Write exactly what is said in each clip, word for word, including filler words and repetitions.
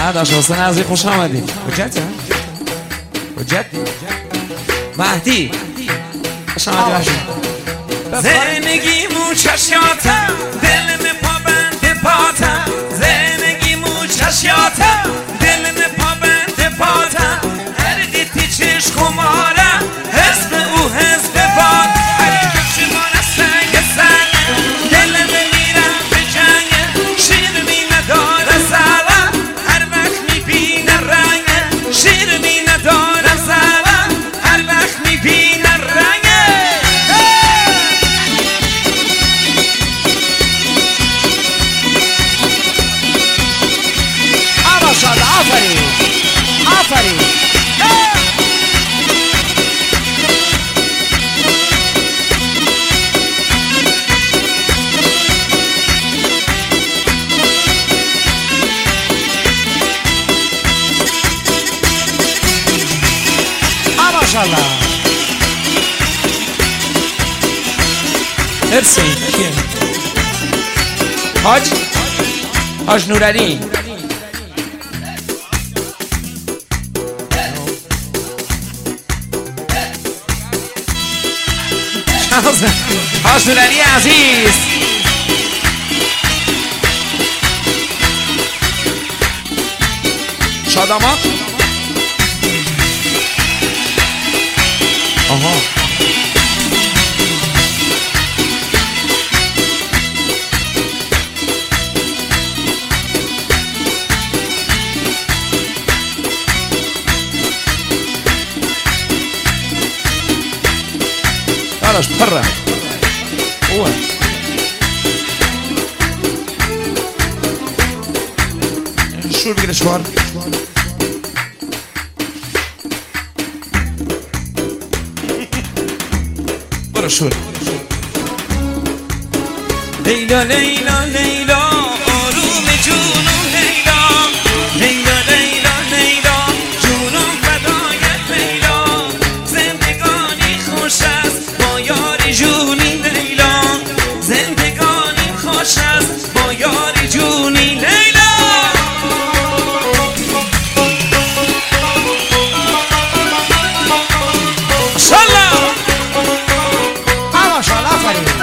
نه داشت حسین عزیزی خوش آمدی. حجت ها؟ حجت مهدی خوش آمدی. زندگیمو چشیاتم دلم پابند پاتم، زندگیمو چشیاتم دلم پابند پاتم، هر دیتی چش خمارم حسب او حسب باد، هر کفش ماره سنگ سنگ دلم میرم به جنگ، شیر می نداره سلام هر وقت میبینه رنگ، شیر می نداره سلام هر وقت میبینه رنگ. ماشاءالله آفرین آفرین. ماشاءالله مرسی. حاج حاج نورعلی حاج نورعلی عزیز شادامات. آها خلاص برا هو شو بيجري شوار برا شو لیلا لیلا لیلا آروم جونم لیلا، لیلا لیلا لیلا جونم فدای لیلا، زندگانی خوش است با یار جونی لیلا، زندگانی خوش است با یار جونی لیلا. ماشاءالله ماشاءالله آفرین.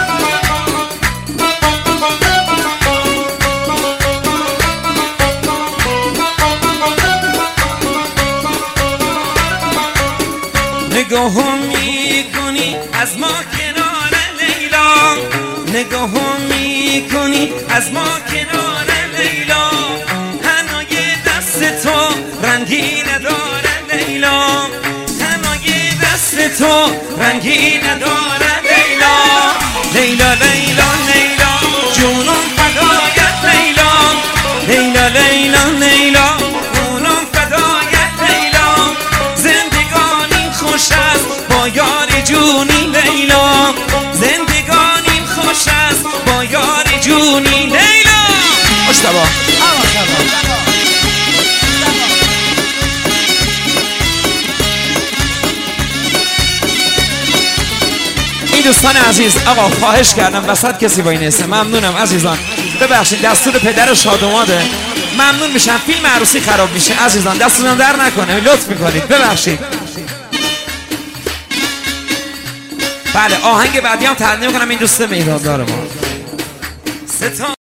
نگاهم میکنی از ما کنار لیلا، نگاهم میکنی از ما کنار لیلا، حنای دست تو رنگی نداره لیلا، حنای دست تو رنگی نداره لیلا، لیلا لیلا لیلا جونم فدایت لیلا، لیلا لیلا لیلا جونم فدایت لیلا، زندگانی خوش است با یار جونی لیلا، زندگانی خوش است با یار جونی لیلا. مشتبه این دوستان عزیز آقا خواهش کردم وسط کسی با این اسم ممنونم عزیزان، ببخشید دستور پدر شادوماده، ممنون میشم فیلم عروسی خراب میشه عزیزان، دستتون در نکنه لطف میکنید ببخشید. بله آهنگ بعدی هم تقدیم کنم این دوست میهماندار ما.